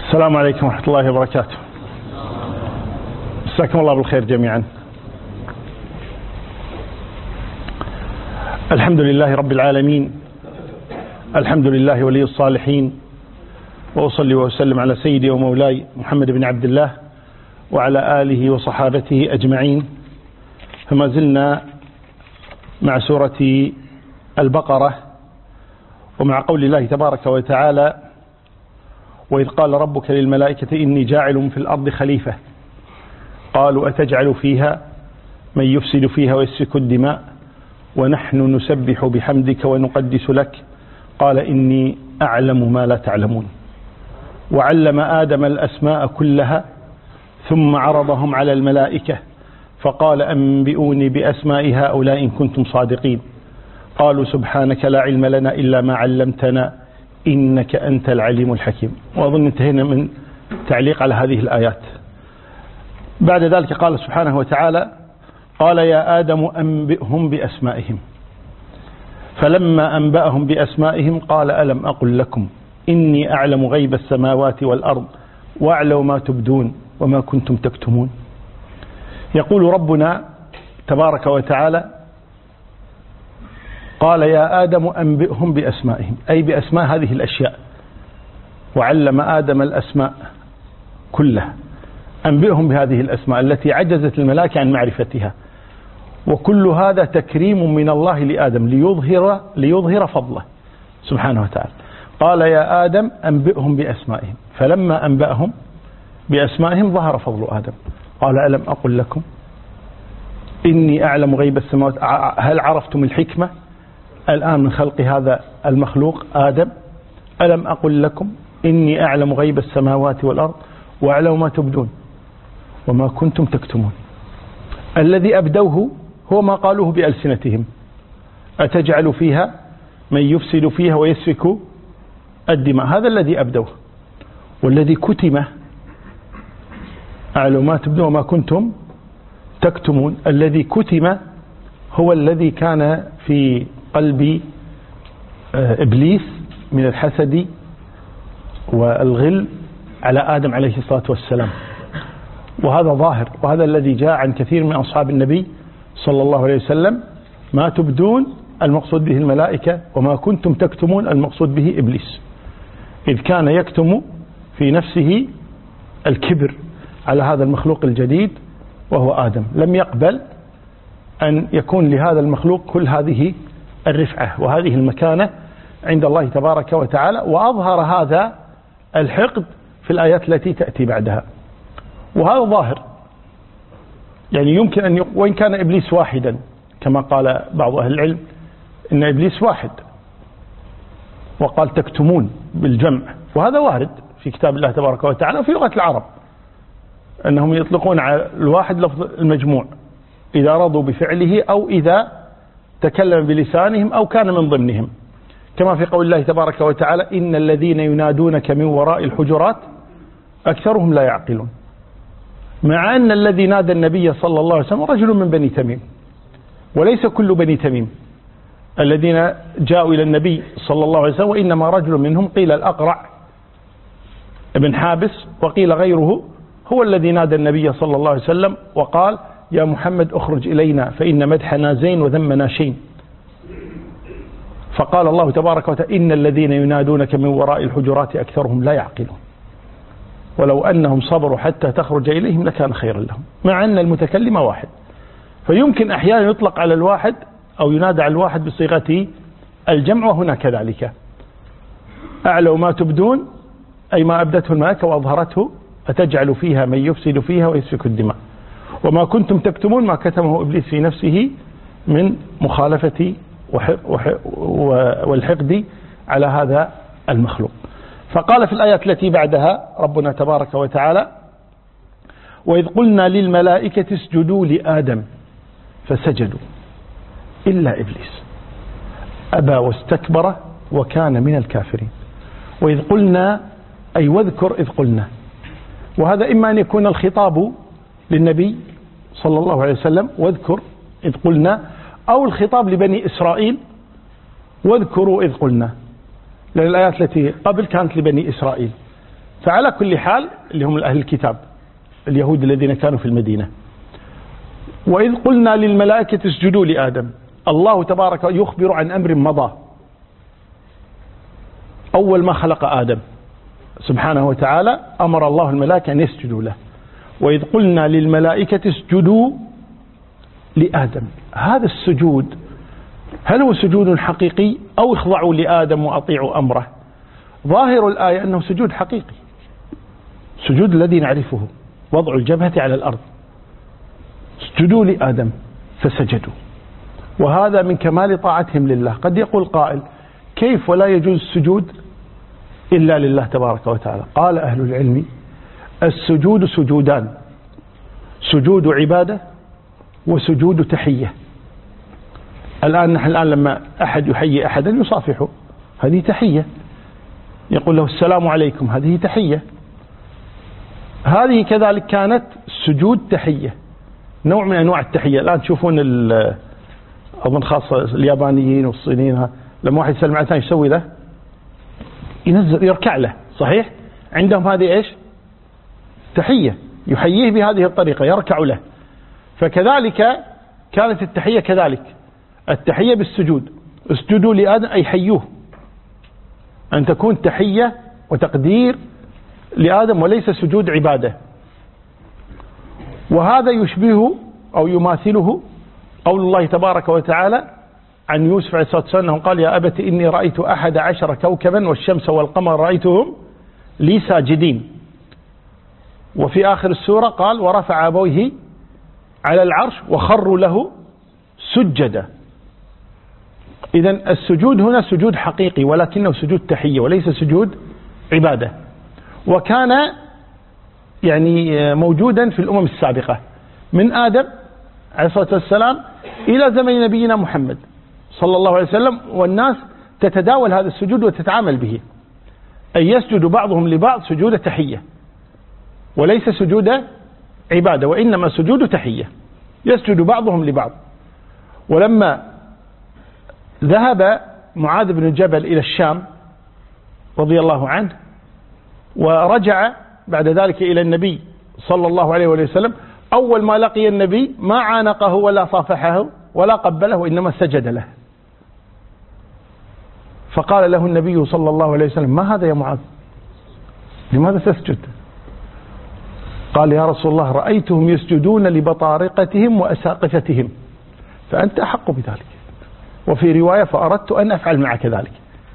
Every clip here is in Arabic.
السلام عليكم ورحمة الله وبركاته. مساكم الله بالخير جميعا. الحمد لله رب العالمين، الحمد لله ولي الصالحين، وأصلي وأسلم على سيدي ومولاي محمد بن عبد الله وعلى آله وصحابته أجمعين. فما زلنا مع سورة البقرة ومع قول الله تبارك وتعالى: وإذ قال ربك للملائكة إني جاعل في الأرض خليفة قالوا أتجعل فيها من يفسد فيها ويسفك الدماء ونحن نسبح بحمدك ونقدس لك قال إني أعلم ما لا تعلمون. وعلم آدم الأسماء كلها ثم عرضهم على الملائكة فقال أنبئوني بأسماء هؤلاء إن كنتم صادقين قالوا سبحانك لا علم لنا إلا ما علمتنا إنك أنت العليم الحكيم. وأظن انتهينا من تعليق على هذه الآيات. بعد ذلك قال سبحانه وتعالى: قال يا آدم أنبئهم بأسمائهم فلما أنبأهم بأسمائهم قال ألم أقل لكم إني أعلم غيب السماوات والأرض وأعلم ما تبدون وما كنتم تكتمون. يقول ربنا تبارك وتعالى: قال يا آدم أنبئهم بأسمائهم، أي بأسماء هذه الأشياء. وعلم آدم الأسماء كلها، أنبئهم بهذه الأسماء التي عجزت الملائكة عن معرفتها. وكل هذا تكريم من الله لآدم ليظهر فضله سبحانه وتعالى. قال يا آدم أنبئهم بأسمائهم فلما أنبأهم بأسمائهم ظهر فضل آدم. قال ألم أقل لكم إني أعلم غيب السماوات. هل عرفتم الحكمة الآن من خلق هذا المخلوق آدم؟ ألم أقل لكم إني أعلم غيب السماوات والأرض وأعلم ما تبدون وما كنتم تكتمون. الذي أبدوه هو ما قالوه بألسنتهم: أتجعل فيها من يفسد فيها ويسفك الدماء. هذا الذي أبدوه. والذي كتم أعلم ما تبدون وما كنتم تكتمون. الذي كتم هو الذي كان في قلب إبليس من الحسد والغل على آدم عليه الصلاة والسلام. وهذا ظاهر، وهذا الذي جاء عن كثير من أصحاب النبي صلى الله عليه وسلم. ما تبدون المقصود به الملائكة، وما كنتم تكتمون المقصود به إبليس، إذ كان يكتم في نفسه الكبر على هذا المخلوق الجديد وهو آدم. لم يقبل أن يكون لهذا المخلوق كل هذه الرفعة وهذه المكانة عند الله تبارك وتعالى. وأظهر هذا الحقد في الآيات التي تأتي بعدها. وهذا ظاهر، يعني يمكن أن وإن كان إبليس واحدا كما قال بعض أهل العلم إن إبليس واحد، وقال تكتمون بالجمع، وهذا وارد في كتاب الله تبارك وتعالى وفي لغة العرب أنهم يطلقون على الواحد لفظ المجموع إذا رضوا بفعله أو إذا تكلم بلسانهم أو كان من ضمنهم، كما في قول الله تبارك وتعالى: إن الذين ينادونك من وراء الحجرات أكثرهم لا يعقلون. مع أن الذي نادى النبي صلى الله عليه وسلم رجل من بني تميم، وليس كل بني تميم الذين جاءوا إلى النبي صلى الله عليه وسلم، وإنما رجل منهم قيل الأقرع ابن حابس وقيل غيره هو الذي نادى النبي صلى الله عليه وسلم وقال: يا محمد اخرج إلينا فإن مدحنا زين وذمنا شين. فقال الله تبارك وتعالى: إن الذين ينادونك من وراء الحجرات أكثرهم لا يعقلون ولو أنهم صبروا حتى تخرج إليهم لكان خيرا لهم. مع أن المتكلم واحد، فيمكن أحيانا يطلق على الواحد أو ينادى على الواحد بصيغة الجمع، وهنا كذلك. أعلم ما تبدون أي ما أبدته الملائكة وأظهرته: أتجعل فيها من يفسد فيها ويسفك الدماء وما كنتم تكتمون ما كتمه إبليس في نفسه من مخالفة والحقد على هذا المخلوق. فقال في الآيات التي بعدها ربنا تبارك وتعالى: وإذ قلنا للملائكة اسجدوا لآدم فسجدوا إلا إبليس أبى واستكبر وكان من الكافرين. وإذ قلنا أي واذكر إذ قلنا، وهذا إما أن يكون الخطاب للنبي صلى الله عليه وسلم واذكر إذ قلنا، أو الخطاب لبني إسرائيل واذكروا إذ قلنا، لأن الآيات التي قبل كانت لبني إسرائيل. فعلى كل حال اللي هم أهل الكتاب اليهود الذين كانوا في المدينة. وإذ قلنا للملائكة اسجدوا لآدم، الله تبارك يخبر عن أمر مضى أول ما خلق آدم سبحانه وتعالى، أمر الله الملائكة أن يسجدوا له. وإذ قلنا للملائكة اسجدوا لآدم، هذا السجود هل هو سجود حقيقي أو اخضعوا لآدم وأطيعوا أمره؟ ظاهر الآية أنه سجود حقيقي، سجود الذي نعرفه، وضع الجبهة على الأرض. اسجدوا لآدم فسجدوا، وهذا من كمال طاعتهم لله. قد يقول قائل كيف ولا يجوز السجود إلا لله تبارك وتعالى؟ قال أهل العلم السجود سجودان، سجود عبادة وسجود تحية. نحن الآن لما أحد يحيي أحدا يصافحه، هذه تحية، يقول له السلام عليكم، هذه تحية. هذه كذلك كانت سجود تحية، نوع من أنواع التحية. الآن تشوفون أظن خاصة اليابانيين والصينيين، لما واحد يسلم على ثاني يسوي له، ينزل يركع له، صحيح؟ عندهم هذه إيش؟ تحية، يحييه بهذه الطريقة، يركع له. فكذلك كانت التحية كذلك، التحية بالسجود، اسجدوا لآدم أي حيوه، أن تكون تحية وتقدير لآدم وليس سجود عبادة. وهذا يشبه أو يماثله قول الله تبارك وتعالى عن يوسف عليه الصلاة والسلام أنه قال يا أبت إني رأيت 11 كوكبا والشمس والقمر رأيتهم لي ساجدين. وفي آخر السورة قال ورفع أبويه على العرش وخروا له سجدا. إذن السجود هنا سجود حقيقي ولكنه سجود تحية وليس سجود عبادة، وكان يعني موجودا في الأمم السابقة من آدم عليه الصلاة والسلام إلى زمن نبينا محمد صلى الله عليه وسلم، والناس تتداول هذا السجود وتتعامل به، أي يسجد بعضهم لبعض سجود تحية وليس سجود عبادة، وإنما سجود تحية، يسجد بعضهم لبعض. ولما ذهب معاذ بن جبل إلى الشام رضي الله عنه ورجع بعد ذلك إلى النبي صلى الله عليه وسلم، أول ما لقي النبي ما عانقه ولا صافحه ولا قبله، وإنما سجد له. فقال له النبي صلى الله عليه وسلم ما هذا يا معاذ؟ لماذا تسجد؟ قال يا رسول الله رأيتهم يسجدون لبطارقتهم وأساقفتهم فأنت أحق بذلك. وفي رواية فأردت أن أفعل معك ذلك،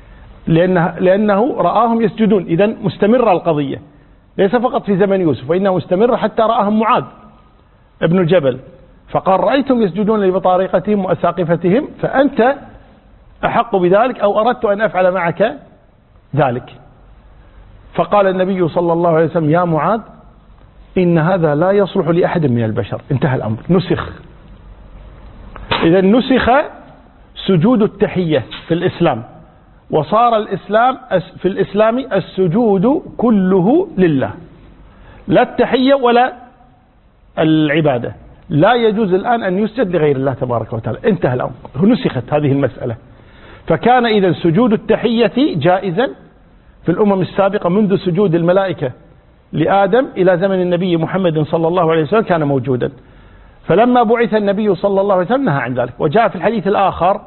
لأنه رآهم يسجدون. إذن مستمرة القضية، ليس فقط في زمن يوسف، وإنها مستمرة حتى رآهم معاذ ابن الجبل، فقال رأيتهم يسجدون لبطارقتهم وأساقفتهم فأنت أحق بذلك أو أردت أن أفعل معك ذلك. فقال النبي صلى الله عليه وسلم يا معاذ إن هذا لا يصلح لأحد من البشر، انتهى الأمر، نسخ. إذا نسخ سجود التحية في الإسلام، وصار الإسلام في الإسلام السجود كله لله، لا التحية ولا العبادة، لا يجوز الآن أن يسجد لغير الله تبارك وتعالى، انتهى الأمر، نسخت هذه المسألة. فكان إذا سجود التحية جائزا في الأمم السابقة منذ سجود الملائكة لآدم إلى زمن النبي محمد صلى الله عليه وسلم كان موجودا. فلما بعث النبي صلى الله عليه وسلم نهى عن ذلك. وجاء في الحديث الآخر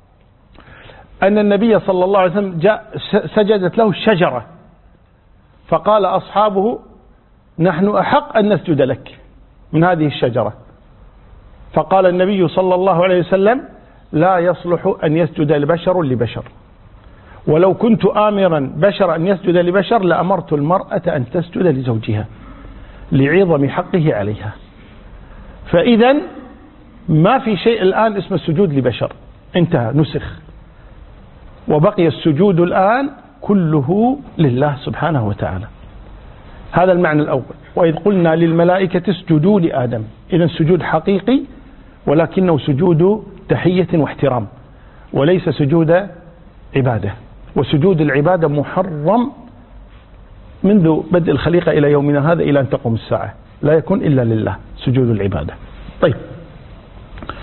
أن النبي صلى الله عليه وسلم سجدت له الشجرة، فقال أصحابه نحن أحق أن نسجد لك من هذه الشجرة. فقال النبي صلى الله عليه وسلم لا يصلح أن يسجد البشر لبشر، ولو كنت آمرا بشر أن يسجد لبشر لأمرت المرأة أن تسجد لزوجها لعظم حقه عليها. فإذا ما في شيء الآن اسمه السجود لبشر، انتهى، نسخ، وبقي السجود الآن كله لله سبحانه وتعالى. هذا المعنى الأول. وإذ قلنا للملائكة اسجدوا لآدم، إذن سجود حقيقي ولكنه سجود تحية واحترام وليس سجود عبادة. وسجود العبادة محرم منذ بدء الخليقة إلى يومنا هذا إلى أن تقوم الساعة، لا يكون إلا لله سجود العبادة. طيب،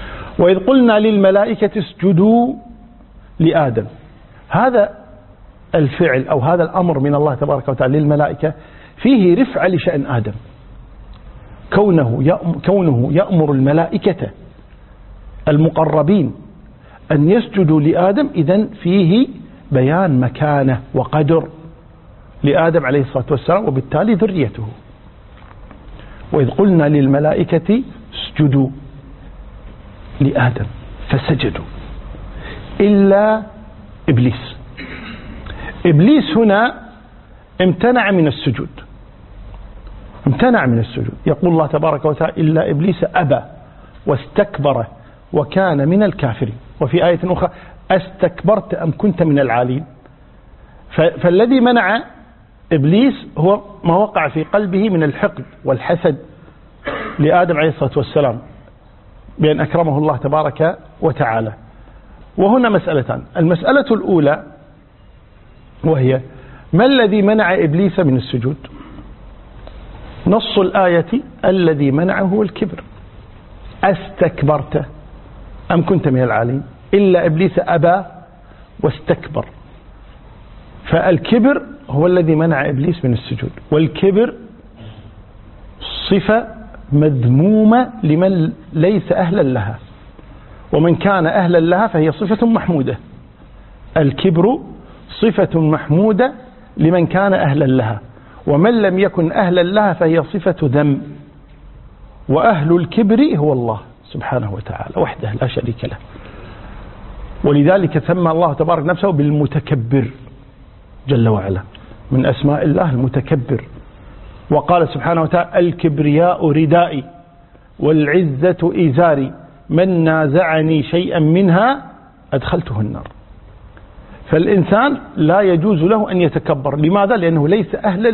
وإذ قلنا للملائكة اسجدوا لآدم، هذا الفعل أو هذا الأمر من الله تبارك وتعالى للملائكة فيه رفع لشأن آدم، كونه يأمر الملائكة المقربين أن يسجدوا لآدم، إذن فيه بيان مكانة وقدر لآدم عليه الصلاة والسلام وبالتالي ذريته. وإذ قلنا للملائكة اسجدوا لآدم فسجدوا إلا إبليس. إبليس هنا امتنع من السجود، يقول الله تبارك وتعالى إلا إبليس أبى واستكبر وكان من الكافرين. وفي آية أخرى أستكبرت أم كنت من العالين. فالذي منع إبليس هو ما وقع في قلبه من الحقد والحسد لآدم عليه الصلاة والسلام بأن أكرمه الله تبارك وتعالى. وهنا مسألتان، المسألة الأولى وهي ما الذي منع إبليس من السجود؟ نص الآية الذي منعه الكبر، أستكبرت أم كنت من العالين، إلا إبليس أبى واستكبر. فالكبر هو الذي منع إبليس من السجود، والكبر صفة مذمومة لمن ليس أهلا لها، ومن كان أهلا لها فهي صفة محمودة. الكبر صفة محمودة لمن كان أهلا لها، ومن لم يكن أهلا لها فهي صفة ذم. وأهل الكبر هو الله سبحانه وتعالى وحده لا شريك له، ولذلك سمى الله تبارك نفسه بالمتكبر جل وعلا، من أسماء الله المتكبر. وقال سبحانه وتعالى الكبرياء ردائي والعزة إزاري من نازعني شيئا منها أدخلته النار. فالإنسان لا يجوز له أن يتكبر. لماذا؟ لأنه ليس أهلا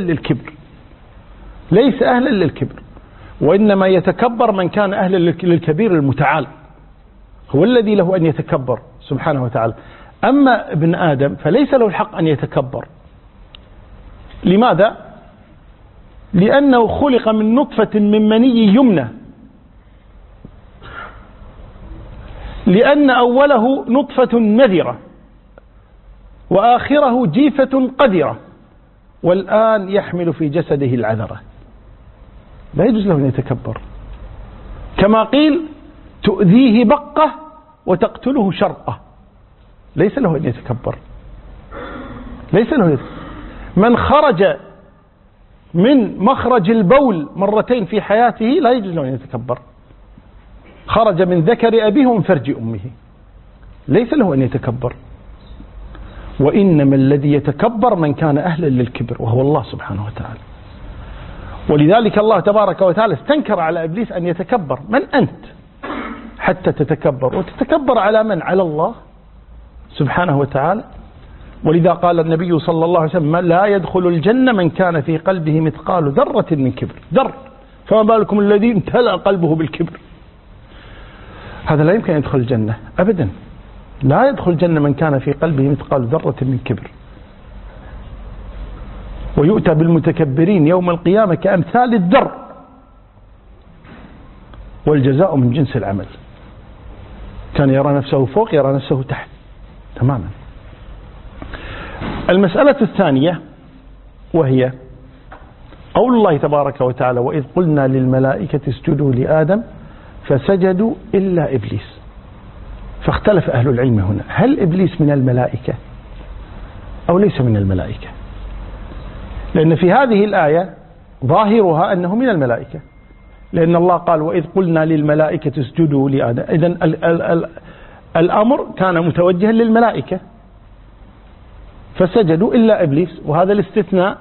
للكبر، وإنما يتكبر من كان أهلا للكبير المتعال، هو الذي له أن يتكبر سبحانه وتعالى. أما ابن آدم فليس له الحق أن يتكبر. لماذا؟ لأنه خلق من نطفة من مني يمنى، لأن أوله نطفة مذرة وآخره جيفة قذرة، والآن يحمل في جسده العذرة. لا يجوز له أن يتكبر. كما قيل تؤذيه بقة وتقتله شرقة، ليس له أن يتكبر. من خرج من مخرج البول مرتين في حياته لا يجوز له أن يتكبر. خرج من ذكر أبيه ومن فرج أمه، ليس له أن يتكبر. وإنما الذي يتكبر من كان أهلا للكبر وهو الله سبحانه وتعالى. ولذلك الله تبارك وتعالى استنكر على إبليس أن يتكبر. من أنت حتى تتكبر؟ وتتكبر على من؟ على الله سبحانه وتعالى. ولذا قال النبي صلى الله عليه وسلم لا يدخل الجنة من كان في قلبه مثقال ذرة من كبر، ذر، فما بالكم الذي امتلأ قلبه بالكبر. هذا لا يمكن أن يدخل الجنة أبدا. لا يدخل الجنة من كان في قلبه مثقال ذرة من كبر. ويؤتى بالمتكبرين يوم القيامة كأمثال الذر والجزاء من جنس العمل. كان يرى نفسه فوق يرى نفسه تحت تماما. المسألة الثانية وهي قول الله تبارك وتعالى وإذ قلنا للملائكة اسجدوا لآدم فسجدوا إلا إبليس. فاختلف أهل العلم هنا، هل إبليس من الملائكة أو ليس من الملائكة؟ لأن في هذه الآية ظاهرها أنه من الملائكة، لأن الله قال وإذ قلنا للملائكة اسجدوا لآدم. إذن الأمر كان متوجها للملائكة فسجدوا إلا إبليس، وهذا الاستثناء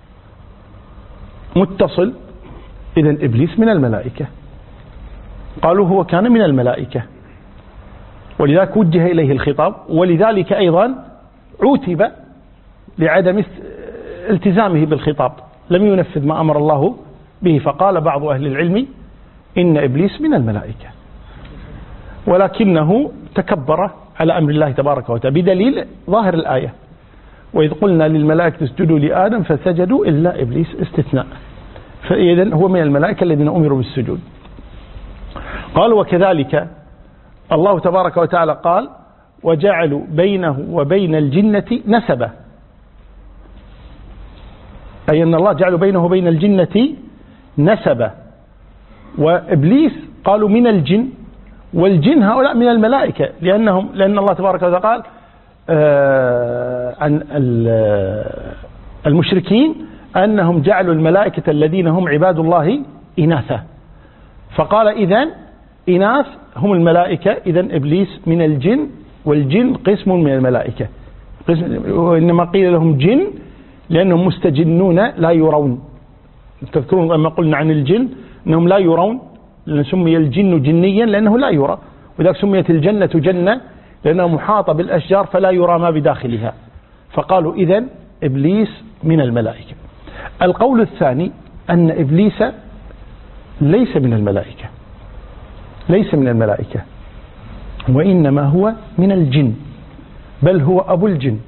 متصل. إذن إبليس من الملائكة. قالوا هو كان من الملائكة، ولذلك وجه إليه الخطاب، ولذلك أيضا عوتب لعدم التزامه بالخطاب، لم ينفذ ما أمر الله به. فقال بعض أهل العلم إن إبليس من الملائكة، ولكنه تكبر على أمر الله تبارك وتعالى بدليل ظاهر الآية وإذ قلنا للملائكة اسجدوا لآدم فسجدوا إلا إبليس، استثناء. فإذن هو من الملائكة الذين أمروا بالسجود. قال وكذلك الله تبارك وتعالى قال وجعلوا بينه وبين الجنة نسبا أي أن الله جعل بينه وبين الجنة نسبا. وإبليس قالوا من الجن، والجن هؤلاء من الملائكة، لأن الله تبارك وتعالى قال عن المشركين أنهم جعلوا الملائكة الذين هم عباد الله إناثا، فقال إذن إناث هم الملائكة، إذن إبليس من الجن، والجن قسم من الملائكة. وإنما قيل لهم جن لأنهم مستجنون لا يرون. تذكرون لما قلنا عن الجن أنهم لا يرون، لأن سمي الجن جنيا لأنه لا يرى، وذلك سميت الجنة جنة لأنها محاطة بالأشجار فلا يرى ما بداخلها. فقالوا إذن إبليس من الملائكة. القول الثاني أن إبليس ليس من الملائكة، ليس من الملائكة، وإنما هو من الجن، بل هو أبو الجن.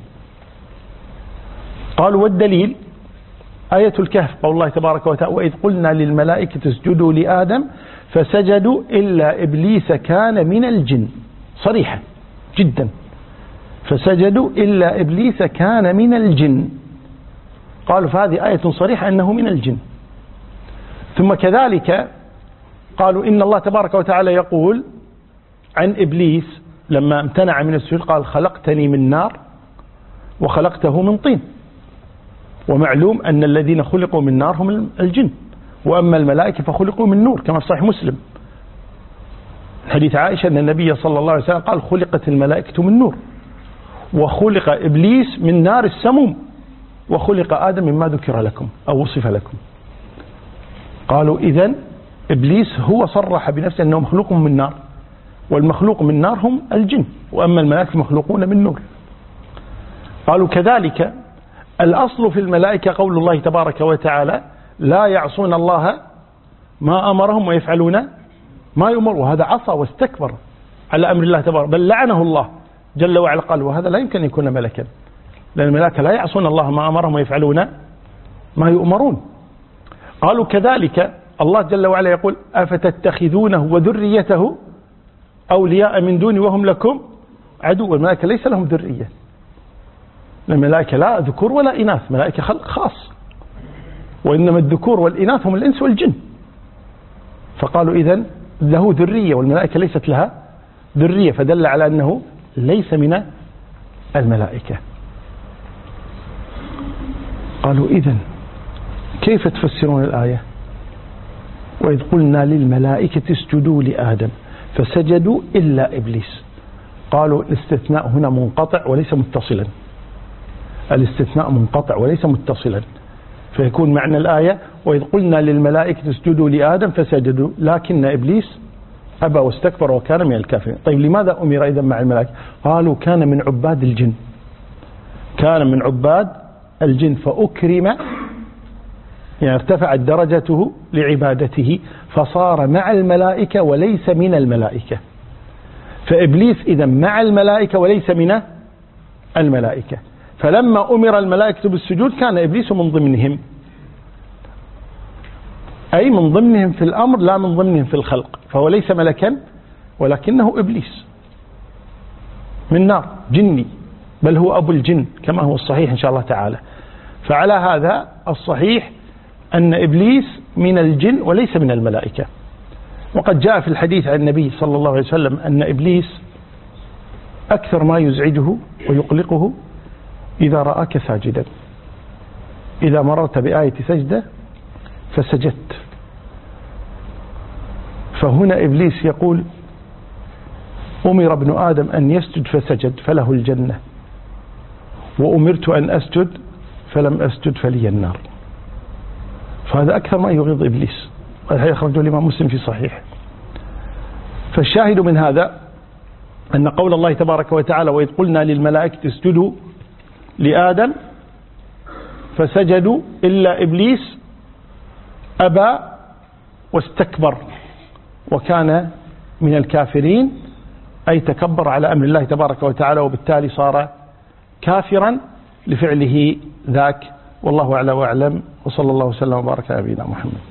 قالوا والدليل آية الكهف، قول الله تبارك وتعالى وإذ قلنا للملائكة اسجدوا لآدم فسجدوا إلا إبليس كان من الجن، صريحة جدا، فسجدوا إلا إبليس كان من الجن. قالوا فهذه آية صريحة أنه من الجن. ثم كذلك قالوا إن الله تبارك وتعالى يقول عن إبليس لما امتنع من السجود قال خلقتني من نار وخلقته من طين. ومعلوم أن الذين خلقوا من نار هم الجن، وأما الملائكة فخلقوا من نور، كما في صحيح مسلم حديث عائشة أن النبي صلى الله عليه وسلم قال خلقت الملائكة من نور، وخلق إبليس من نار السموم، وخلق آدم مما ذكر لكم أو وصف لكم. قالوا إذن إبليس هو صرح بنفسه أنه مخلوق من نار، والمخلوق من نار هم الجن، وأما الملائكة مخلوقون من نور. قالوا كذلك الأصل في الملائكة قول الله تبارك وتعالى لا يعصون الله ما أمرهم ويفعلون ما يؤمر، وهذا عصى واستكبر على أمر الله تبارك، بل لعنه الله جل وعلا. قال وهذا لا يمكن أن يكون ملكا، لأن الملائكة لا يعصون الله ما أمرهم ويفعلون ما يؤمرون. قالوا كذلك الله جل وعلا يقول أفتتخذونه وذريته أولياء من دوني وهم لكم عدو. الملائكة ليس لهم ذرية، الملائكة لا ذكور ولا إناث، ملائكة خلق خاص، وإنما الذكور والإناث هم الإنس والجن. فقالوا إذن له ذرية والملائكة ليست لها ذرية، فدل على أنه ليس من الملائكة. قالوا إذن كيف تفسرون الآية وإذ قلنا للملائكة اسجدوا لآدم فسجدوا إلا إبليس؟ قالوا الاستثناء هنا منقطع وليس متصلا، الاستثناء منقطع وليس متصلا، فيكون معنى الآية وإذ قلنا للملائكة اسجدوا لآدم فسجدوا لكن إبليس أبى واستكبر وكان من الكافرين. طيب لماذا أمر إذن مع الملائكة؟ قالوا كان من عباد الجن، كان من عباد الجن فأكرم، يعني ارتفعت درجته لعبادته فصار مع الملائكة وليس من الملائكة. فإبليس إذن مع الملائكة وليس من الملائكة، فلما أمر الملائكة بالسجود كان إبليس من ضمنهم، أي من ضمنهم في الأمر لا من ضمنهم في الخلق، فهو ليس ملكا ولكنه إبليس من نار جني، بل هو أبو الجن كما هو الصحيح إن شاء الله تعالى. فعلى هذا الصحيح أن إبليس من الجن وليس من الملائكة. وقد جاء في الحديث عن النبي صلى الله عليه وسلم أن إبليس أكثر ما يزعجه ويقلقه إذا رآك ساجدا، إذا مررت بآية سجدة فسجدت. فهنا إبليس يقول أمر ابن آدم أن يسجد فسجد فله الجنة، وأمرت أن أسجد فلم أسجد فلي النار. فهذا أكثر ما يغيظ إبليس، وهذا يخرج الإمام مسلم في صحيح. فالشاهد من هذا أن قول الله تبارك وتعالى وإذ قلنا للملائكة اسجدوا لآدم فسجدوا إلا إبليس أبى واستكبر وكان من الكافرين، أي تكبر على أمر الله تبارك وتعالى، وبالتالي صار كافرا لفعله ذاك. والله أعلى وأعلم، وصلى الله وسلم وبارك على نبينا محمد.